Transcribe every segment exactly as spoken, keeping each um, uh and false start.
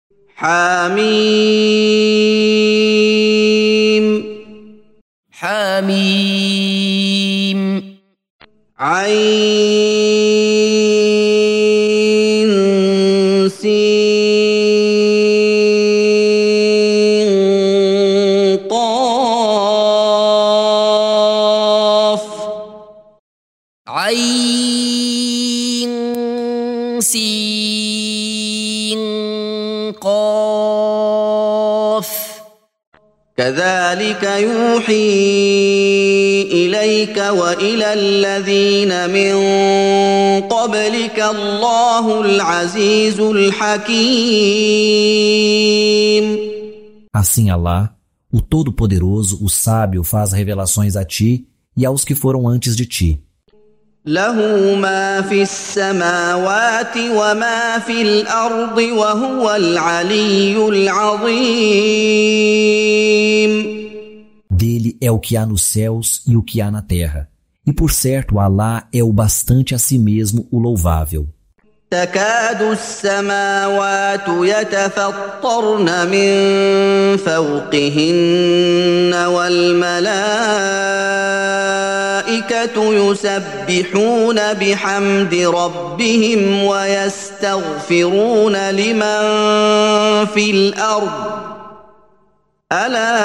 حميم حميم عين سين قاف عين سين قاف كذلك يوحي إليك وإلى الذين من قبلك الله العزيز الحكيم. Assim Alá, o Todo-Poderoso, o Sábio, faz revelações a ti e aos que foram antes de ti. له ما في السماوات وما في الأرض وهو العلي العظيم. Dele é o que há nos céus e o que há na terra. E por certo, Alá é o bastante a si mesmo, o louvável. تكاد السماوات يتفطرن من فوقهن والملائكة يسبحون بحمد ربهم ويستغفرون لمن في الأرض ألا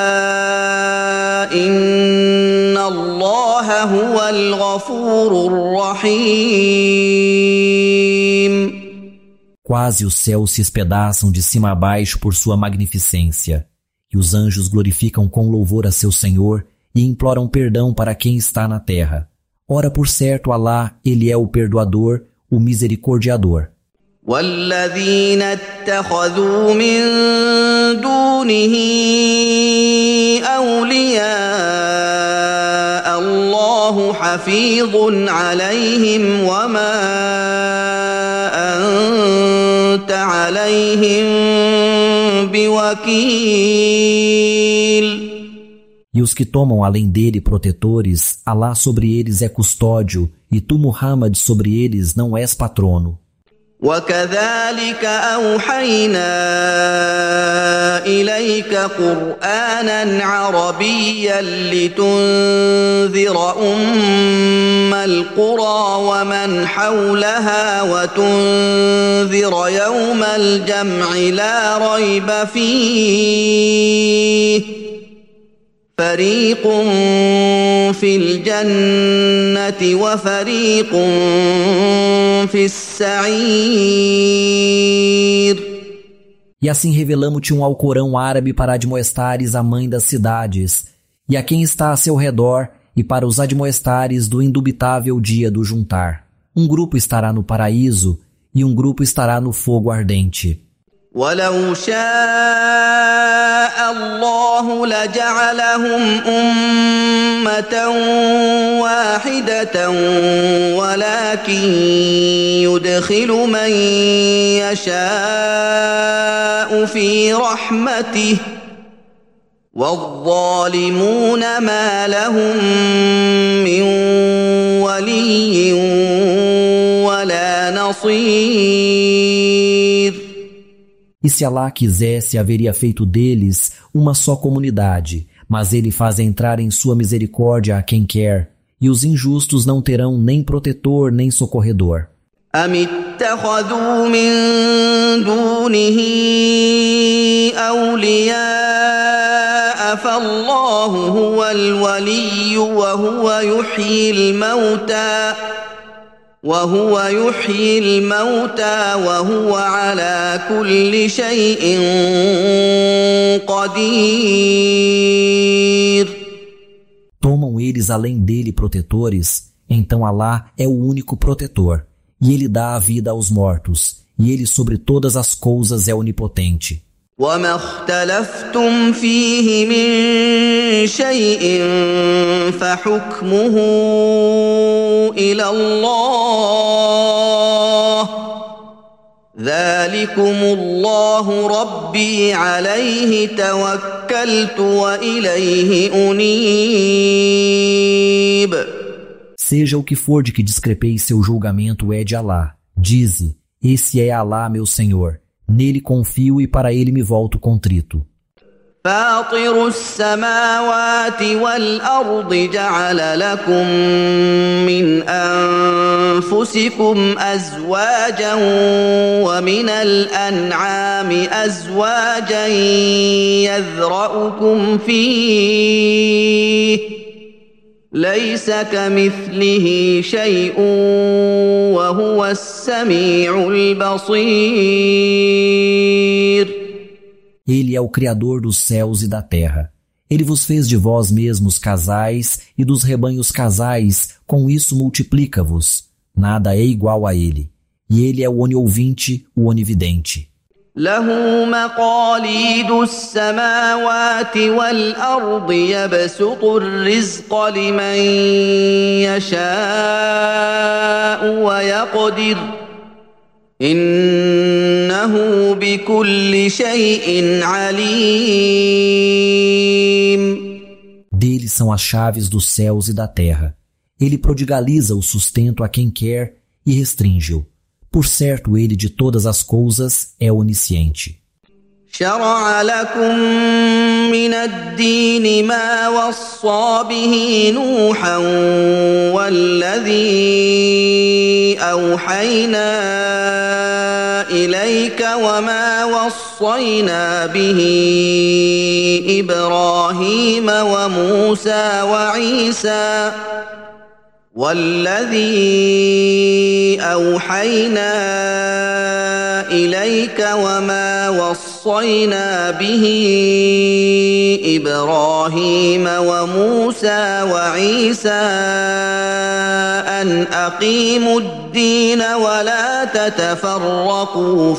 إن الله هو الغفور الرحيم. Quase os céus se espedaçam de cima a baixo por sua magnificência, e os anjos glorificam com louvor a seu Senhor e imploram perdão para quem está na terra. Ora, por certo, Alá, ele é o perdoador, o misericordiador. والذين اتخذوا من دونه أولياء الله حفيظ عليهم وما أنت عليهم بوكيل. E os que tomam além dele protetores, Alá sobre eles é custódio, e tu, Muhammad, sobre eles não és patrono. وكذلك أوحينا إليك قرآنا عربيا لتنذر أم القرى ومن حولها وتنذر يوم الجمع لا ريب فيه فريق في الجنة وفريق في السعير. E assim revelamos-te um Alcorão árabe para admoestares a mãe das cidades, e a quem está a seu redor, e para os admoestares do indubitável dia do juntar. Um grupo estará no paraíso, e um grupo estará no fogo ardente. ولو شاء الله لجعلهم أمة واحدة ولكن يدخل من يشاء في رحمته والظالمون ما لهم من ولي ولا نصير. E se Alá quisesse, haveria feito deles uma só comunidade, mas ele faz entrar em sua misericórdia a quem quer, e os injustos não terão nem protetor nem socorredor. أم اتخذوا من دونه أولياء فالله هو الولي وهو يحيي الموتى وهو يحيي الموتى وهو على كل شيء قدير. Tomam eles além dele protetores, então Alá é o único protetor, e ele dá a vida aos mortos, e ele sobre todas as coisas é onipotente. وما اختلفتم فيه من شيء فحكمه إلى الله ذلكم الله ربي عليه توكلت وإليه أنيب. Seja o que for de que discrepei seu julgamento é de Alá. Dize, esse é Alá meu Senhor. Nele confio e para ele me volto contrito. فاطر السماوات والأرض جعل لكم من أنفسكم أزواجا ومن الأنعام أزواجا يذرأكم فيه ليس كمثله شيء وهو السميع البصير. Ele é o Criador dos céus e da terra. Ele vos fez de vós mesmos casais e dos rebanhos casais, com isso multiplica-vos. Nada é igual a ele. E ele é o oniouvinte, o onividente. له مقاليد السماوات والأرض يبسط الرزق لمن يشاء ويقدر إنه بكل شيء عليم. Dele são as chaves dos céus e da terra. Ele prodigaliza o sustento a quem quer e restringe-o. Por certo, ele de todas as coisas é onisciente. شرع لكم من الدين ما وصى به نوحا والذي أوحينا إليك وما وصينا به إبراهيم وموسى وعيسى والذي أوحينا إليك وما وصينا به إبراهيم وموسى وعيسى أن أقيموا الدين ولا تتفرقوا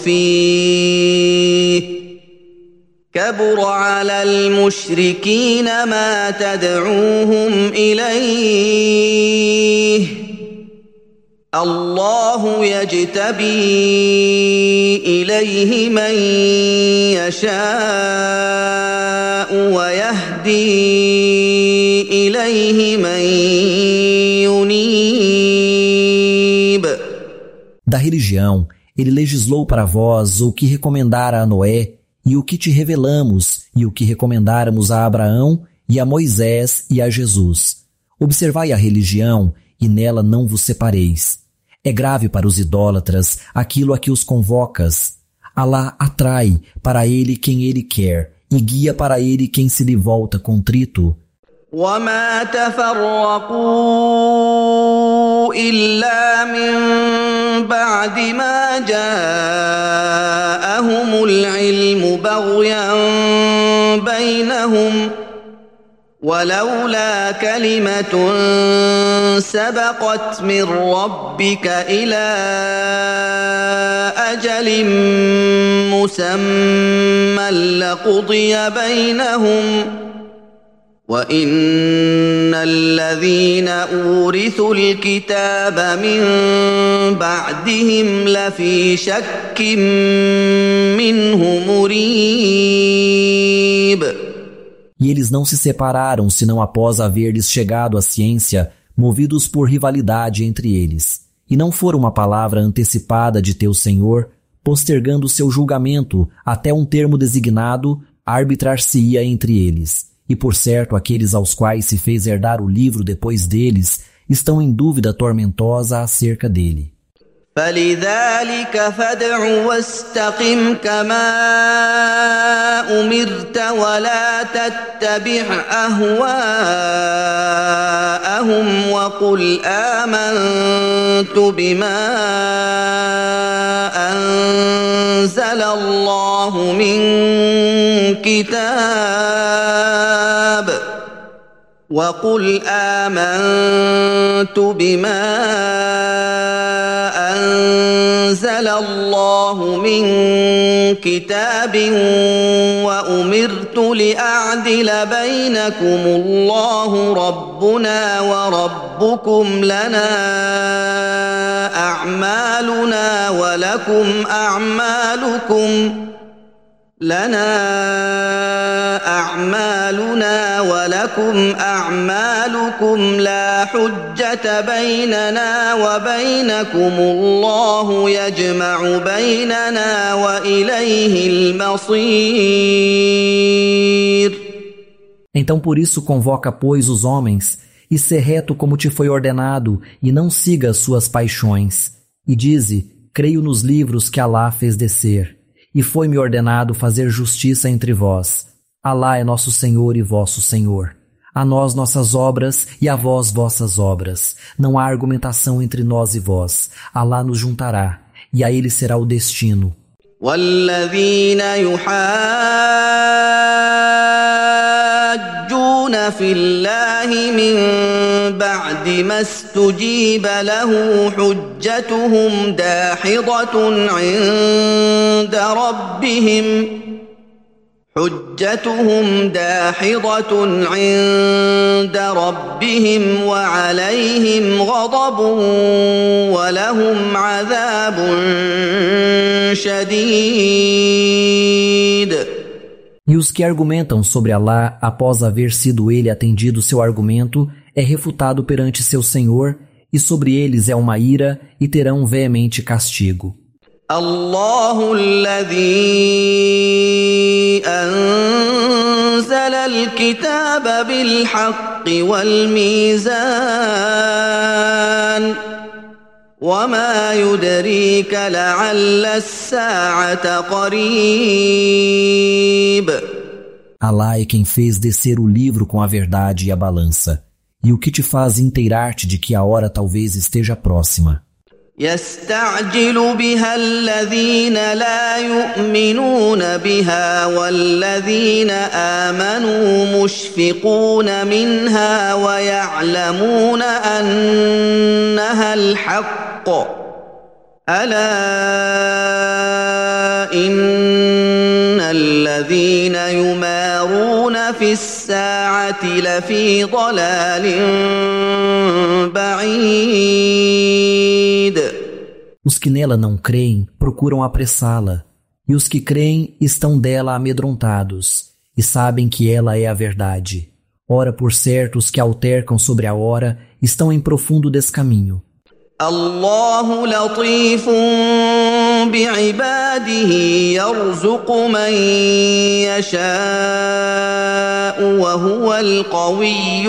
فيه كبر على المشركين ما تدعوهم إليه الله يجتبي إليه من يشاء ويهدي إليه من ينيب. Da religião, ele legislou para vós o que recomendara a Noé e o que te revelamos e o que recomendáramos a Abraão e a Moisés e a Jesus. Observai a religião e nela não vos separeis. É grave para os idólatras aquilo a que os convocas. Alá atrai para ele quem ele quer e guia para ele quem se lhe volta contrito. وما تفرقوا إلا من بعد ما جاءهم العلم بغيا بينهم ولولا كلمة سبقت من ربك إلى أجل مسمى لقضي بينهم وإن الذين أورثوا الكتاب من بعدهم لفي شك منه مريب. E eles não se separaram senão após haver-lhes chegado a ciência, movidos por rivalidade entre eles. E não for uma palavra antecipada de teu Senhor, postergando seu julgamento até um termo designado, arbitrar-se-ia entre eles. E por certo aqueles aos quais se fez herdar o livro depois deles estão em dúvida tormentosa acerca dele. فلذلك فادع واستقم كما أمرت ولا تتبع أهواءهم وقل آمنت بما أنزل الله من كتاب وقل آمنت بما أنزل الله من كتاب وأمرت لأعدل بينكم الله ربنا وربكم لنا أعمالنا ولكم أعمالكم لنا أعمالنا ولكم لكم أعمالكم لا حجة بيننا وبينكم الله يجمع بيننا وإليه المصير. Então por isso convoca, pois, os homens, e sê reto como te foi ordenado, e não siga as suas paixões. E dize, creio nos livros que Alá fez descer, e foi-me ordenado fazer justiça entre vós. Alá é nosso Senhor e vosso Senhor. A nós nossas obras e a vós vossas obras. Não há argumentação entre nós e vós. Alá nos juntará, e a ele será o destino. وَالَّذِينَ يُحَاجُّونَ فِي اللَّهِ مِن بَعْدِ مَا اسْتُجِيبَ لَهُ حُجَّتُهُمْ دَاحِضَةٌ عِندَ رَبِّهِمْ حجتهم داحضة عند ربهم وعليهم غضب ولهم عذاب شديد. E os que argumentam sobre Alá após haver sido ele atendido seu argumento é refutado perante seu Senhor, e sobre eles é uma ira e terão um veemente castigo. الله الذي أنزل الكتاب بالحق والميزان وما يدريك لعل الساعة قريب. Alá é quem fez descer o livro com a verdade e a balança, e o que te faz inteirar-te de que a hora talvez esteja próxima. يستعجل بها الذين لا يؤمنون بها والذين آمنوا مشفقون منها ويعلمون أنها الحق ألا إن الذين يمارون في الساعة لفي ضلال بعيد. Os que nela não creem procuram apressá-la, e os que creem estão dela amedrontados, e sabem que ela é a verdade. Ora, por certo, os que altercam sobre a hora estão em profundo descaminho. الله لطيف بعباده يرزق من يشاء وهو القوي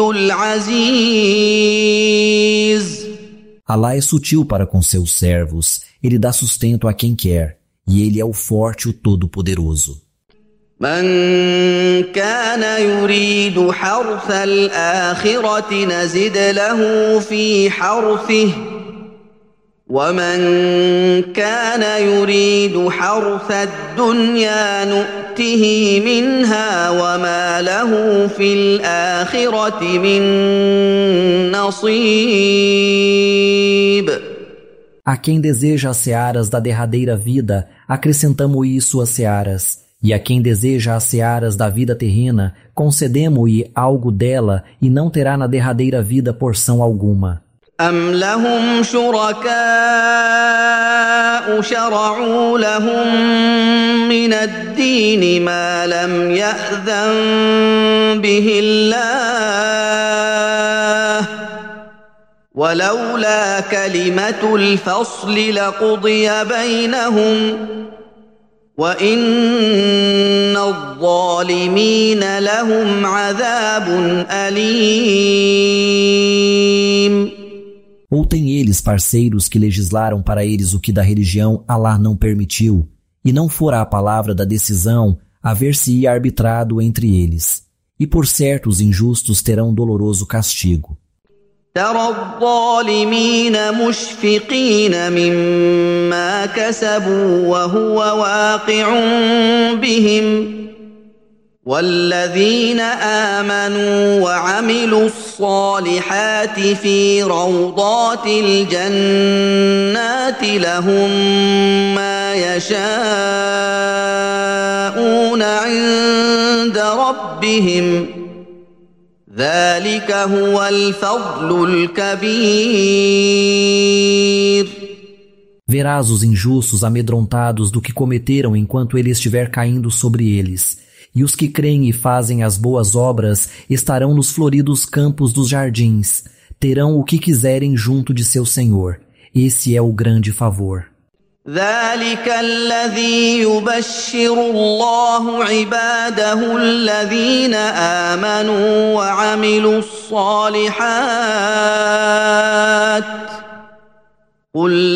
العزيز. Alá é sutil para com seus servos, ele dá sustento a quem quer, e ele é o forte, o todo-poderoso. من كان يريد حرث الآخرة نزد له في حرثه ومن كان يريد حرث الدنيا نؤته منها وما له في الآخرة من نصيب. A quem deseja as searas da derradeira vida, acrescentamo-lhe suas searas, e a quem deseja as searas da vida terrena, concedemo-lhe algo dela, e não terá na derradeira vida porção alguma. أم لهم شركاء شرعوا لهم من الدين ما لم يأذن به الله ولولا كلمة الفصل لقضي بينهم وإن الظالمين لهم عذاب أليم. Ou tem eles parceiros que legislaram para eles o que da religião Alá não permitiu, e não fora a palavra da decisão haver-se-ia arbitrado entre eles. E por certo os injustos terão doloroso castigo. ترى الظالمين مشفقين مما كسبوا وهو واقع بهم والذين آمنوا وعملوا الصالحات في روضات الجنات لهم ما يشاءون عند ربهم ذلك هو الفضل الكبير. Verás os injustos amedrontados do que cometeram enquanto ele estiver caindo sobre eles, E os que creem e fazem as boas obras estarão nos floridos campos dos jardins. Terão o que quiserem junto de seu Senhor. Esse é o grande favor. ذلك الذي يبشر الله عباده الذين آمنوا وعملوا الصالحات قل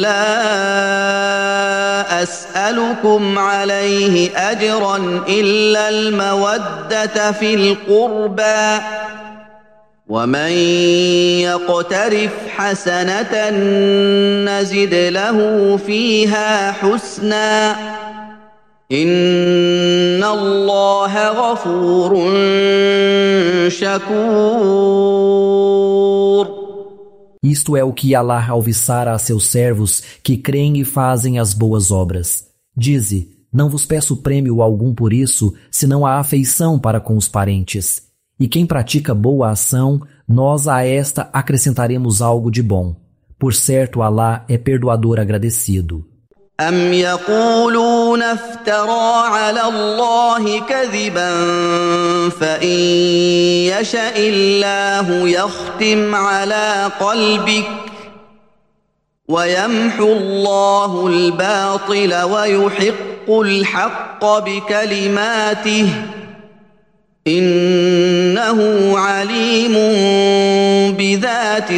لا أسألكم عليه أجرا إلا المودة في القربى ومن يقترف حسنة نزد له فيها حسنا إن الله غفور شكور. Isto é o que Allah alviçara a seus servos que creem e fazem as boas obras. Dize, não vos peço prêmio algum por isso, senão a afeição para com os parentes. E quem pratica boa ação, nós a esta acrescentaremos algo de bom. Por certo, Allah é perdoador agradecido. أم يقولون افترى على الله كذبا فإن يشأ الله يختم على قلبك ويمحو الله الباطل ويحق الحق بكلماته إنه عليم بذات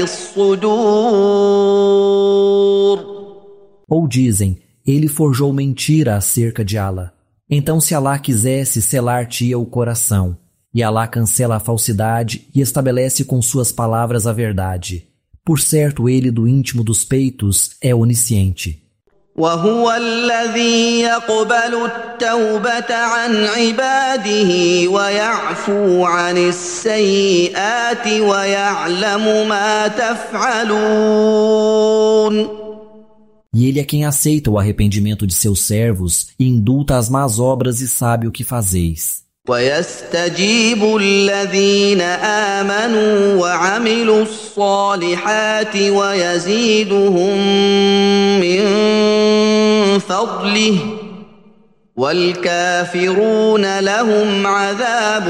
الصدور. Ou dizem, ele forjou mentira acerca de Allah. Então se Allah quisesse, selar-te-ia o coração. E Allah cancela a falsidade e estabelece com suas palavras a verdade. Por certo, ele do íntimo dos peitos é onisciente. وهو الذي يقبل التوبة عن عباده ويعفو عن السيئات ويعلم ما تفعلون. E ele é quem aceita o arrependimento de seus servos e indulta as más obras e sabe o que fazeis. ويستجيب الذين آمنوا وعملوا الصالحات ويزيدهم من فضله والكافرون لهم عذاب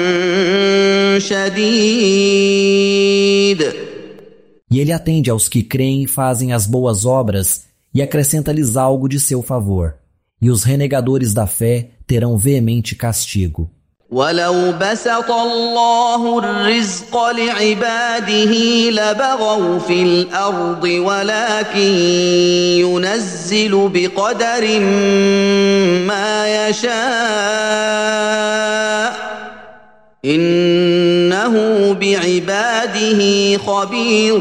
شديد. E ele atende aos que creem e fazem as boas obras e acrescenta-lhes algo de seu favor. E os renegadores da fé terão veemente castigo. ولو بسط الله الرزق لعباده لبغوا في الأرض ولكن ينزل بقدر ما يشاء إنه بعباده خبير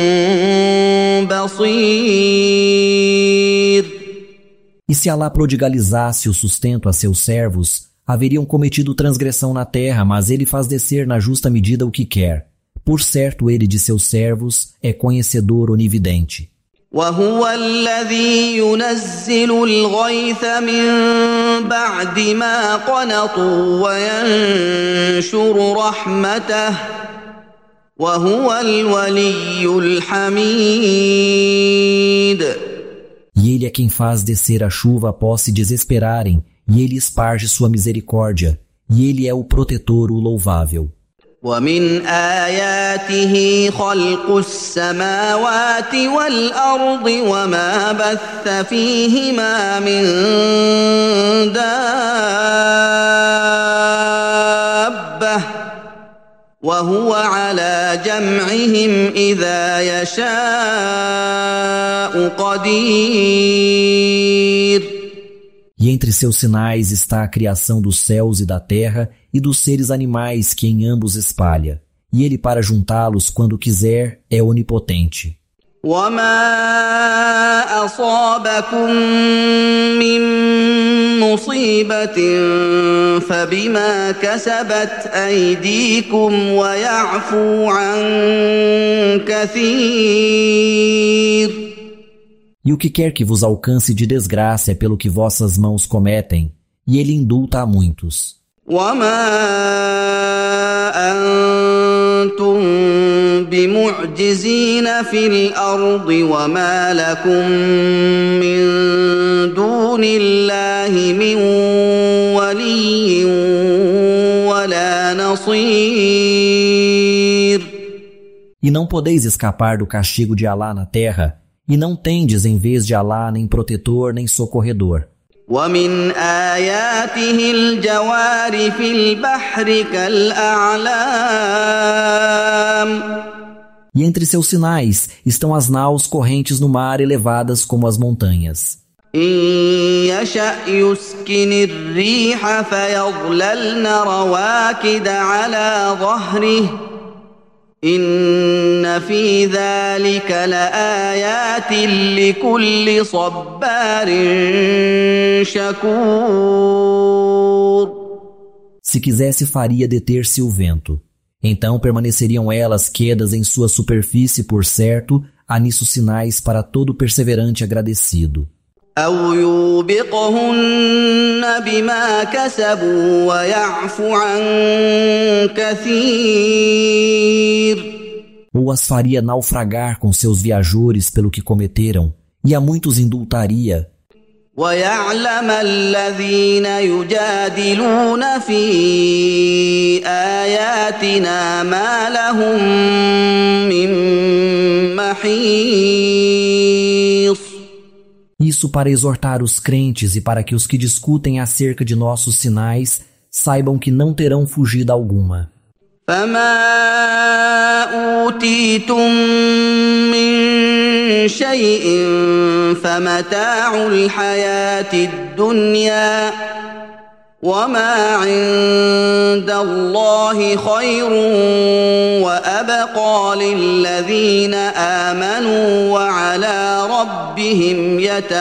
بصير. E se Allah prodigalizasse o sustento a seus servos, haveriam cometido transgressão na terra, mas ele faz descer na justa medida o que quer. Por certo, ele de seus servos é conhecedor onividente. وهو الذي ينزل الغيث من بعد ما قنطوا وينشر رحمته وهو الولي الحميد. E ele é quem faz descer a chuva após se desesperarem, e ele esparge sua misericórdia, e ele é o protetor, o louvável. ومن آياته خلق السماوات والأرض وما بث فيهما من دابة وهو على جمعهم إذا يشاء قدير. E entre seus sinais está a criação dos céus e da terra e dos seres animais que em ambos espalha. E ele, para juntá-los quando quiser, é onipotente. وما أصابكم من مصيبة فبما كسبت أيديكم ويعفو عن كثير. E o que quer que vos alcance de desgraça é pelo que vossas mãos cometem, e ele indulta a muitos. وما أنتم بمعجزين في الأرض وما لكم من دون الله من ولي نصير. E não podeis escapar do castigo de Alá na terra, e não tendes em vez de Alá nem protetor nem socorredor. ومن آياته الجوار في البحر كالأعلام. E entre seus sinais estão as naus correntes no mar elevadas como as montanhas. إن يشأ يسكن الريح فيظللن رواكد على ظهره إن في ذلك لآيات لكل صبار شكور. Se quisesse, faria deter-se o vento. Então permaneceriam elas quedas em sua superfície, por certo, há nisso sinais para todo perseverante agradecido. أو يوبقهن بما كسبوا ويعفو عن كثير. Ou as faria naufragar com seus viajores pelo que cometeram, e a muitos indultaria. ويعلم الذين يجادلون في آياتنا ما لهم من محيص. Isso para exortar os crentes e para que os que discutem acerca de nossos sinais saibam que não terão fugida alguma. فما أوتيتم من شيء فمتاع الحياة الدنيا وما عند الله خير وأبقى للذين آمنوا وعلى ربهم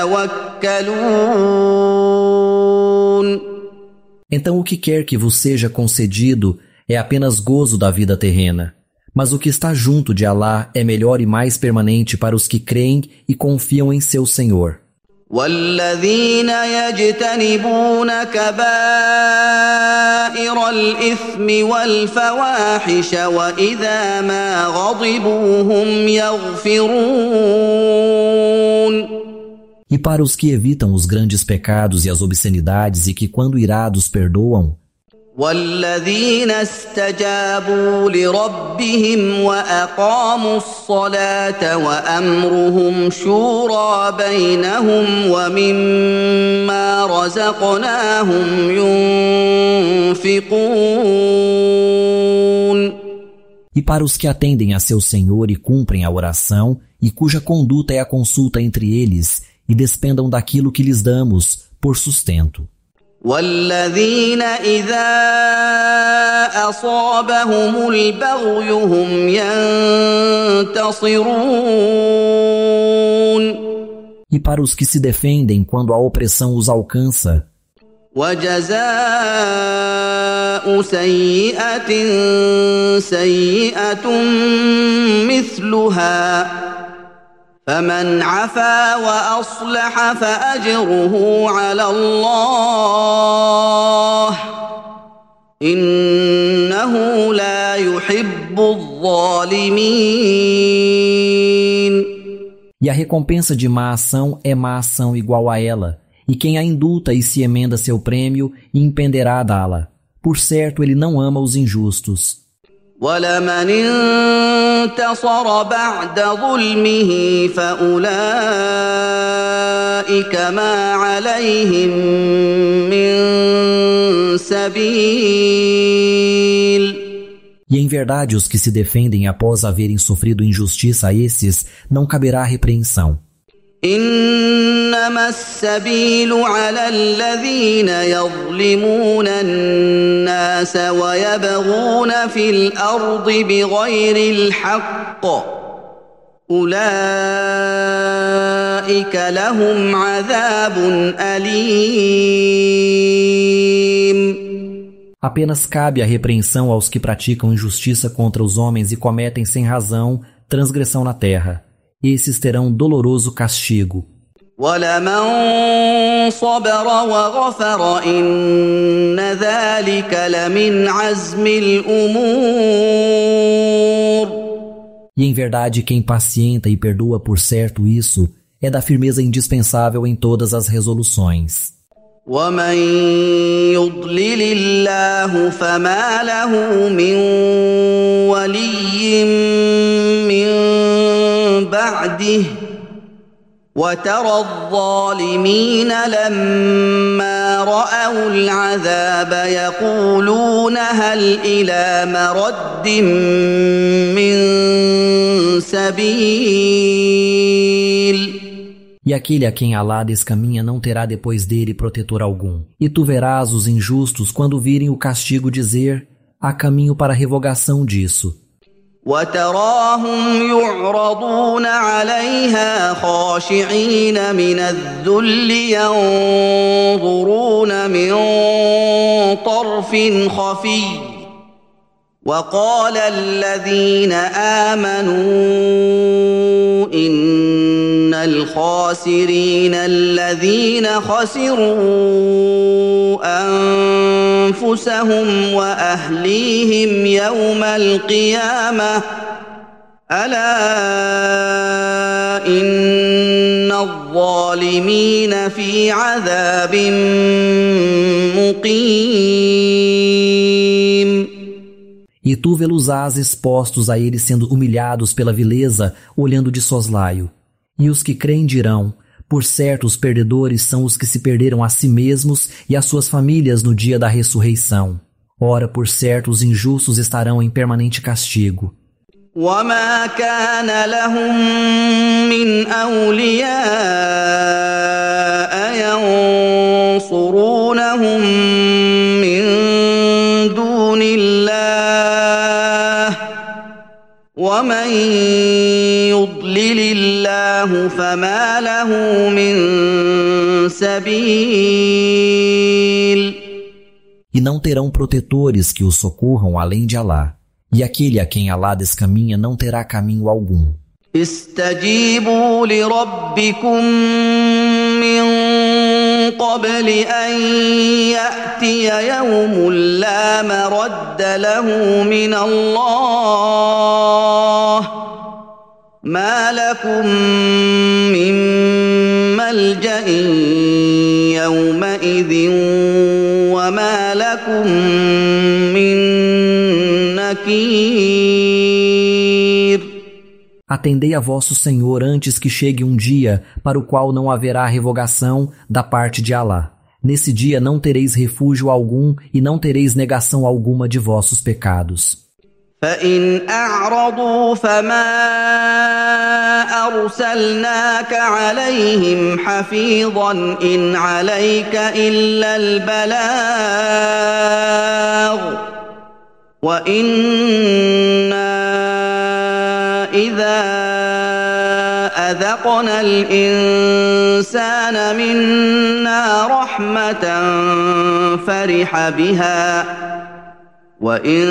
يتوكلون. Então o que quer que vos seja concedido é apenas gozo da vida terrena, mas o que está junto de Alá é melhor e mais permanente para os que creem e confiam em seu Senhor. والذين يجتنبون كبائر الإثم والفواحش وإذا ما غضبوا هم يغفرون. E para os que evitam os grandes pecados e as obscenidades e que quando irados perdoam, والذين استجابوا لربهم وأقاموا الصلاة وأمرهم شورى بينهم ومما رزقناهم ينفقون. E para os que atendem a seu Senhor e cumprem a oração, e cuja conduta é a consulta entre eles, e despendam daquilo que lhes damos, por sustento. والذين إذا أصابهم البغي هم ينتصرون. E para os que se defendem quando a opressão os alcança. وجزاء سيئة سيئة مثلها فمن عفا وأصلح فأجره على الله إنه لا يحب الظالمين. E a recompensa de má ação é má ação igual a ela, e quem a indulta e se emenda seu prêmio, impenderá dá-la. Por certo, ele não ama os injustos. وَلَمَنِ انتَصَرَ بَعْدَ ظُلْمِهِ فَأُولَئِكَ مَا عَلَيْهِمْ مِنْ سَبِيلٍ. E em verdade os que se defendem após haverem sofrido injustiça a esses, não caberá repreensão. إنما السبيل على الذين يظلمون الناس ويبغون في الأرض بغير الحق أولئك لهم عذاب أليم. Apenas cabe a repreensão aos que praticam injustiça contra os homens e cometem sem razão transgressão na terra. Esses terão doloroso castigo. وَلَمَنْ صَبَرَ وَغَفَرَ إِنَّ ذَلِكَ لَمِنْ عَزْمِ الْأُمُورِ. E em verdade quem pacienta e perdoa por certo isso é da firmeza indispensável em todas as resoluções. ومن يضلل الله فما له من ولي من بعده وترى الظالمين لما رأوا العذاب يقولون هل إلى مرد من سبيل. E aquele a quem Alá descaminha não terá depois dele protetor algum. E tu verás os injustos quando virem o castigo dizer: há caminho para a revogação disso. وتراهم يعرضون عليها خاشعين من الذل ينظرون من طرف خفي وقال الذين آمنوا إن الخاسرين الذين خسروا أنفسهم وأهليهم يوم القيامة ألا إن الظالمين في عذاب مقيم. E tu vê-los-ás expostos a eles sendo humilhados pela vileza, olhando de soslaio. E os que creem dirão: por certo os perdedores são os que se perderam a si mesmos e as suas famílias no dia da ressurreição. Ora, por certo os injustos estarão em permanente castigo. وما كان لهم من أولياء ينصرونهم من دون الله ومن يضلل الله فما له من سبيل. E não terão protetores que os socorram além de Alá. E aquele a quem Alá descaminha não terá caminho algum. استجيبوا لربكم من قبل أن يأتي يوم لا مرد له من الله ما لكم من ملجأ يومئذ وما لكم من نكير. Atendei a vosso Senhor antes que chegue um dia para o qual não haverá revogação da parte de Alá. Nesse dia não tereis refúgio algum e não tereis negação alguma de vossos pecados. فإن أعرضوا فما أرسلناك عليهم حفيظا إن عليك إلا البلاغ وإنا إذا أذقنا الإنسان منا رحمة فرح بها وإن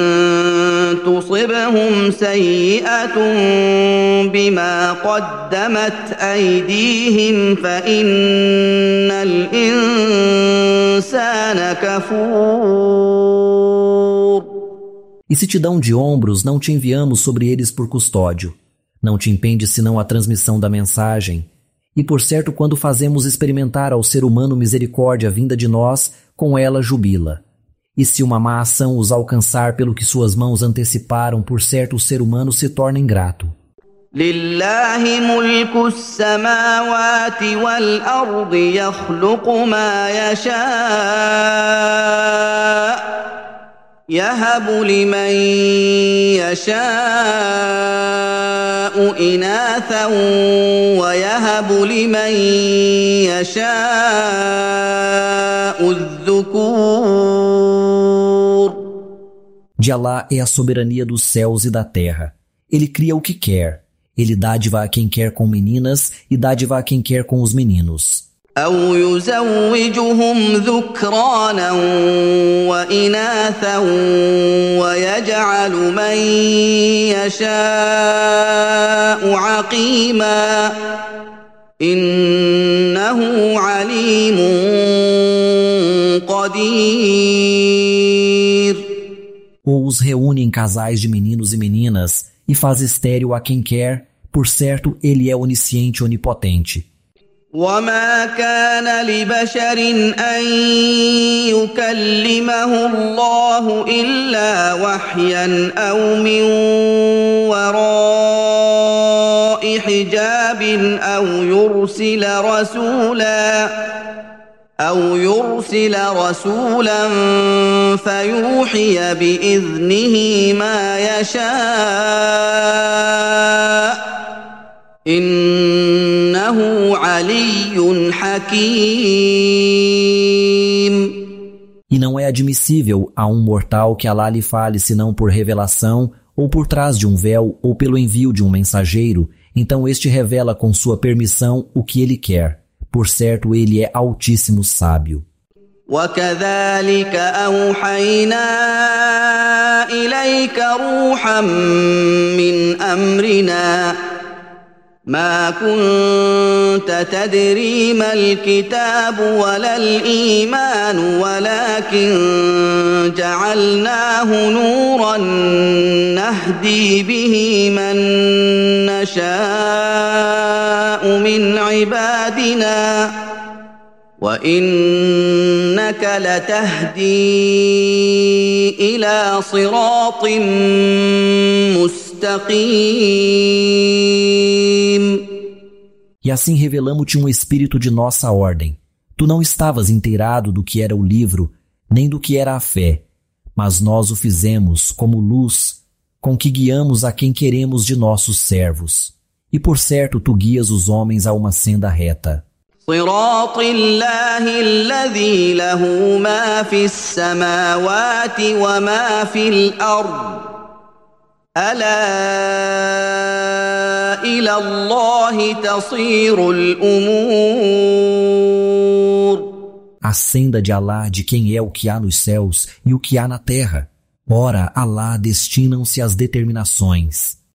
تصبهم سيئة بما قدمت أيديهم فإن الإنسان كفور. E se te dão de ombros, não te enviamos sobre eles por custódio. Não te impende senão a transmissão da mensagem. E por certo, quando fazemos experimentar ao ser humano misericórdia vinda de nós, com ela jubila. E se uma má ação os alcançar pelo que suas mãos anteciparam, por certo o ser humano se torna ingrato. لله ملك السماوات والأرض يخلق ما يشاء يهب لمن يشاء إناثا ويهب لمن يشاء الذكور. De Alá é a soberania dos céus e da terra. Ele cria o que quer. Ele dádiva a quem quer com meninas e dádiva a quem quer com os meninos. أو يزوجهم ذكرانا وإناثا ويجعل من يشاء عقيما إنه عليم قدير. Ou os reúne em casais de meninos e meninas e faz estéril a quem quer, por certo ele é onisciente e onipotente. وما كان لبشر أن يكلمه الله إلا وحيا أو من وراء حجاب أو يرسل رسولا أو يرسل رسولا فيوحي بإذنه ما يشاء إنه علي حكيم. E não é admissível a um mortal que Alá lhe fale senão por revelação, ou por trás de um véu, ou pelo envio de um mensageiro, então este revela com sua permissão o que ele quer. Por certo, ele é altíssimo sábio. وكذلك أوحينا إليك روحا من أمرنا ما كنت تدري ما الكتاب ولا الإيمان ولكن جعلناه نورا نهدي به من نشاء من عبادنا وإنك لتهدي إلى صراط مستقيم. E assim revelamos-te um espírito de nossa ordem. Tu não estavas inteirado do que era o livro, nem do que era a fé, mas nós o fizemos como luz, com que guiamos a quem queremos de nossos servos. E por certo tu guias os homens a uma senda reta. صراط الله الذي له ما في السماوات وما في الأرض ألا إلى الله تصير الأمور. A senda de Alá, de quem é o que há nos céus e o que há na terra. Ora, Alá destinam-se as determinações.